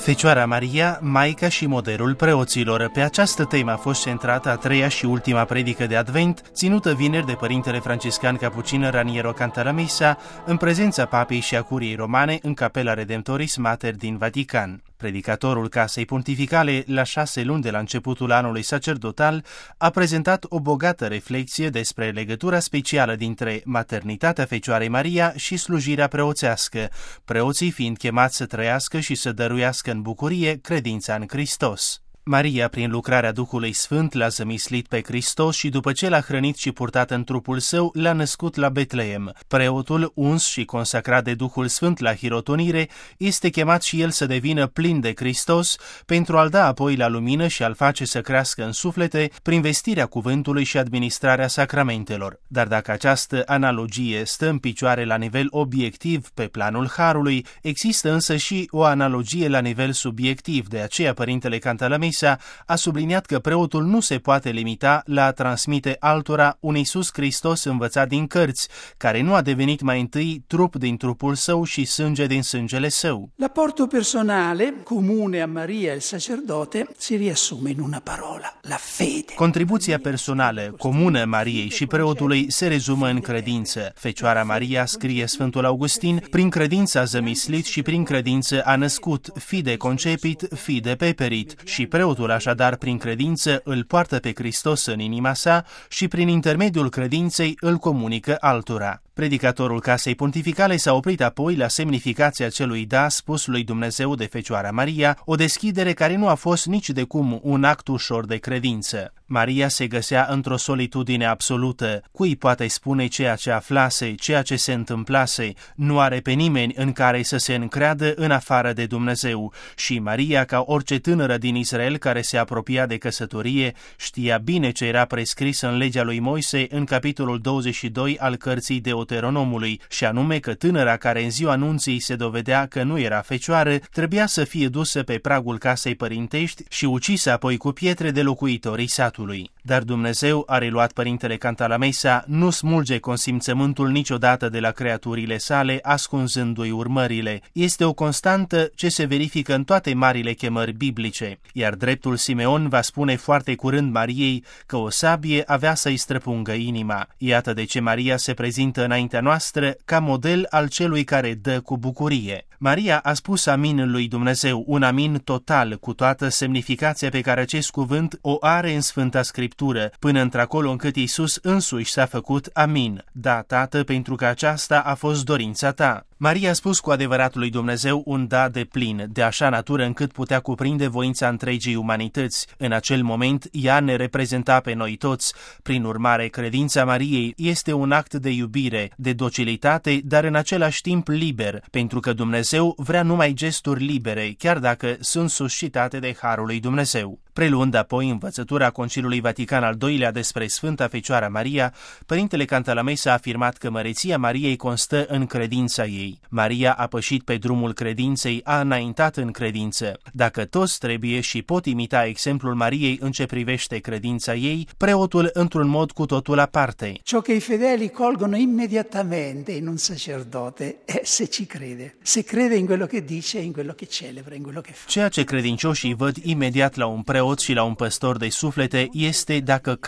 Fecioara Maria, Maica și modelul preoților. Pe această temă a fost centrată a treia și ultima predică de Advent, ținută vineri de părintele franciscan capucin Raniero Cantalamessa, în prezența papei și a curiei romane în Capela Redemptoris Mater din Vatican. Predicatorul Casei Pontificale, la 6 luni de la începutul anului sacerdotal, a prezentat o bogată reflexie despre legătura specială dintre maternitatea Fecioarei Maria și slujirea preoțească, preoții fiind chemați să trăiască și să dăruiască în bucurie credința în Hristos. Maria, prin lucrarea Duhului Sfânt, l-a zămislit pe Hristos și după ce l-a hrănit și purtat în trupul său, l-a născut la Betleem. Preotul, uns și consacrat de Duhul Sfânt la hirotonire, este chemat și el să devină plin de Hristos pentru a-l da apoi la lumină și a-l face să crească în suflete prin vestirea cuvântului și administrarea sacramentelor. Dar dacă această analogie stă în picioare la nivel obiectiv pe planul harului, există însă și o analogie la nivel subiectiv. De aceea Părintele Cantalamessa a subliniat că preotul nu se poate limita la a transmite altora un Iisus Hristos învățat din cărți, care nu a devenit mai întâi trup din trupul său și sânge din sângele său. L'apporto personale comune a Maria il sacerdote si riassume in una parola: la fede. Contribuția personală comună Mariei și preotului se rezumă în credință. Fecioara Maria, scrie Sfântul Augustin, prin credință a zămislit și prin credință a născut, fide concepit, fide peperit, și preotul așadar prin credință îl poartă pe Hristos în inima sa și prin intermediul credinței îl comunică altora. Predicatorul Casei Pontificale s-a oprit apoi la semnificația celui da spus lui Dumnezeu de Fecioara Maria, o deschidere care nu a fost nici de cum un act ușor de credință. Maria se găsea într-o solitudine absolută. Cui poate spune ceea ce aflase, ceea ce se întâmplase? Nu are pe nimeni în care să se încreadă în afară de Dumnezeu. Și Maria, ca orice tânără din Israel care se apropia de căsătorie, știa bine ce era prescris în legea lui Moise în capitolul 22 al cărții Deuteronomului, și anume că tânăra care în ziua anunții se dovedea că nu era fecioară, trebuia să fie dusă pe pragul casei părintești și ucisă apoi cu pietre de locuitorii satului. Dar Dumnezeu, a reluat Părintele Cantalamessa, nu smulge consimțământul niciodată de la creaturile sale, ascunzându-i urmările. Este o constantă ce se verifică în toate marile chemări biblice, iar dreptul Simeon va spune foarte curând Mariei că o sabie avea să-i străpungă inima. Iată de ce Maria se prezintă înaintea noastră ca model al celui care dă cu bucurie. Maria a spus amin lui Dumnezeu, un amin total, cu toată semnificația pe care acest cuvânt o are în Sfânta Scriptură, până într-acolo încât Iisus însuși s-a făcut amin. Da, Tată, pentru că aceasta a fost dorința ta. Maria a spus cu adevărat lui Dumnezeu un da de plin, de așa natură încât putea cuprinde voința întregii umanități. În acel moment, ea ne reprezenta pe noi toți. Prin urmare, credința Mariei este un act de iubire, de docilitate, dar în același timp liber, pentru că Dumnezeu vrea numai gesturi libere, chiar dacă sunt suscitate de harul lui Dumnezeu. Preluând apoi învățătura Conciliului Vatican al II-lea despre Sfânta Fecioara Maria, Părintele Cantalamessa a afirmat că măreția Mariei constă în credința ei. Maria a pășit pe drumul credinței, a înaintat în credință. Dacă toți trebuie și pot imita exemplul Mariei în ce privește credința ei, preotul într-un mod cu totul aparte. Ciò che i fedeli colgono immediatamente in un sacerdote è se ci crede. Se crede in quello che dice, in quello che celebra, in quello che fa. Ceea ce credincioșii văd imediat la un preot și la un păstor de suflete este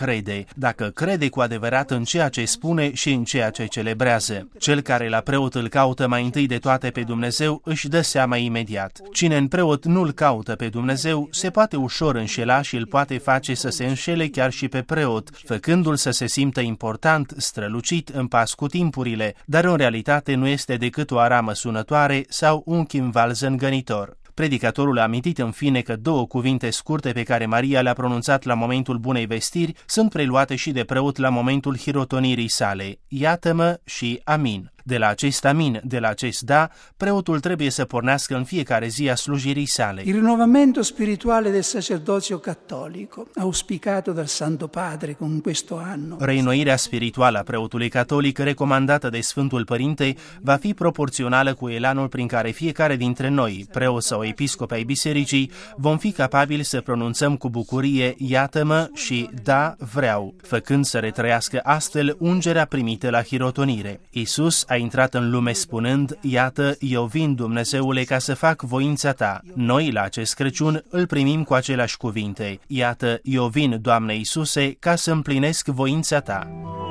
dacă crede cu adevărat în ceea ce spune și în ceea ce celebrează. Cel care la preot îl caută mai întâi de toate pe Dumnezeu își dă seama imediat. Cine în preot nu-l caută pe Dumnezeu se poate ușor înșela și îl poate face să se înșele chiar și pe preot, făcându-l să se simtă important, strălucit în pas cu timpurile, dar în realitate nu este decât o aramă sunătoare sau un chimval zângănitor. Predicatorul a amintit în fine că două cuvinte scurte pe care Maria le-a pronunțat la momentul bunei vestiri sunt preluate și de preot la momentul hirotonirii sale: iată-mă și amin. De la acest amin, de la acest da, preotul trebuie să pornească în fiecare zi a slujirii sale. Il rinnovamento spirituale del sacerdozio cattolico, auspicato dal Santo Padre con questo anno. Reînnoirea spirituală a preotului catolic, recomandată de Sfântul Părinte, va fi proporțională cu elanul prin care fiecare dintre noi, preoți sau episcopi ai bisericii, vom fi capabili să pronunțăm cu bucurie iată-mă și da, vreau, făcând să retrăiască astfel ungerea primită la hirotonire. Iisus A intrat în lume spunând: iată, eu vin, Dumnezeule, ca să fac voința ta. Noi, la acest Crăciun, îl primim cu aceleași cuvinte: iată, eu vin, Doamne Iisuse, ca să împlinesc voința ta.